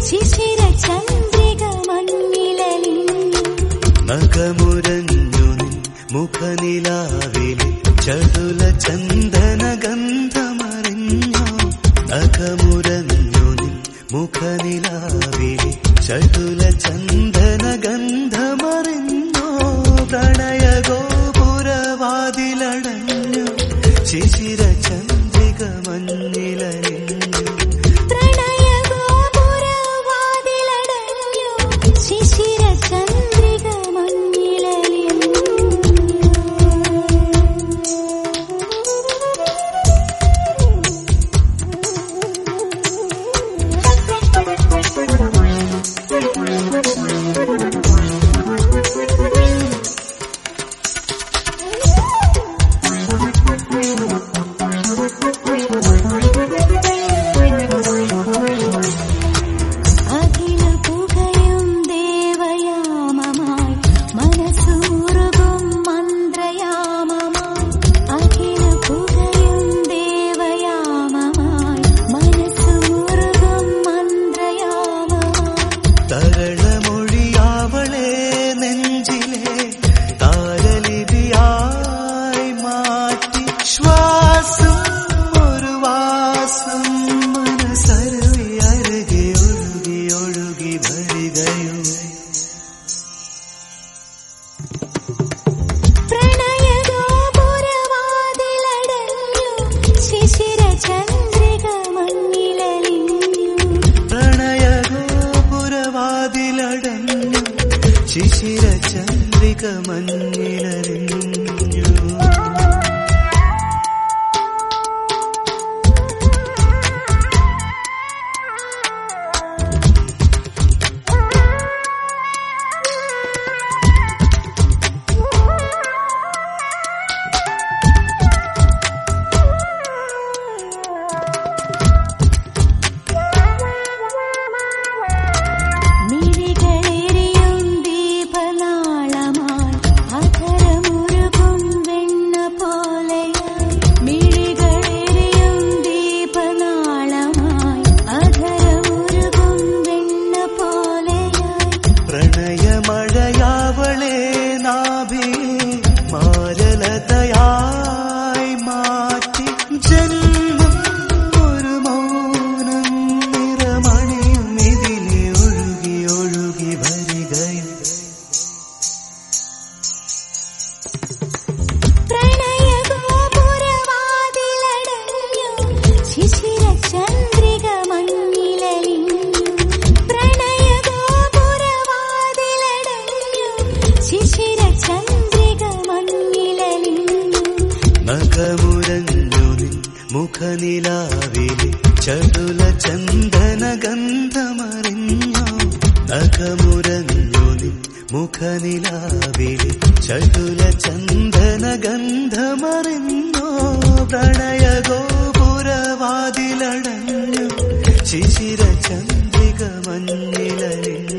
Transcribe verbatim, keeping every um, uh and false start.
ശിശിര ചന്ദ്രിക മണ്ണിലലിഞ്ഞു. നഖമുരഞ്ഞു നിൻ മുഖനിലാവിലെ ചടുല ചന്ദന ഗന്ധമറിഞ്ഞോ. നഖമുരഞ്ഞു നിൻ മുഖനിലാവിലെ ചടുല ചന്ദന ഗന്ധമറിഞ്ഞോ. പ്രണയ ഗോപുരവാതിലടഞ്ഞു ശിശിര ചന്ദ്രിക മഞ്ഞിലലിഞ്ഞു. പ്രണയ ഗോപുരവാതിലടഞ്ഞു ശിശിര ചന്ദ്രിക മഞ്ഞിലലിഞ്ഞു. തരളമൊഴിയാവളെ നെഞ്ചിലെ താരലിപിയായി മാറ്റി ശ്വാസം ഒരു വാസം മനസ്സരുവി അരുകി ഒഴുകി ഒഴുകി വരികയോ. പ്രണയ ഗോപുരവാതിലടഞ്ഞു ശിശിര ചന്ദ്രിക മഞ്ഞിലലിഞ്ഞു. പ്രണയ ഗോപുരവാതിലടഞ്ഞു ശിശിര ചന്ദ്രിക മഞ്ഞിലലിഞ്ഞു. മിഴികളെരിയും ദീപനാളമായി അധരമുരുകും വെണ്ണ പോലെയായി. മിഴികളെരിയും ദീപനാളമായി അധരമുരുകും വെണ്ണ പോലെയായി. പ്രണയമഴയാവളെ നാഭിയിൽ മാരലതയായി മാറ്റി ജന്മം ഒരു മൗനം നിറമണിയും ഇതിലെ ഒഴുകി ഒഴുകി വരികയും. പ്രണയ ഗോപുരവാതിലടഞ്ഞു ശിശിര ചന്ദ്രിക മഞ്ഞിലലിഞ്ഞു. പ്രണയ ഗോപുരവാതിലടഞ്ഞു ശിശിര ചന്ദ്രിക മഞ്ഞിലലിഞ്ഞു. നഖമുരഞ്ഞു നിൻ മുഖനിലാവിലെ ചടുല ചന്ദന ഗന്ധമറിഞ്ഞോ. നഖമുരഞ്ഞു നിൻ മുഖനിലാവിലെ ചടുല ചന്ദന ഗന്ധമറിഞ്ഞോ. പ്രണയ ഗോപുരവാതിലടഞ്ഞു ശിശിര ചന്ദ്രിക മഞ്ഞിലലിഞ്ഞു.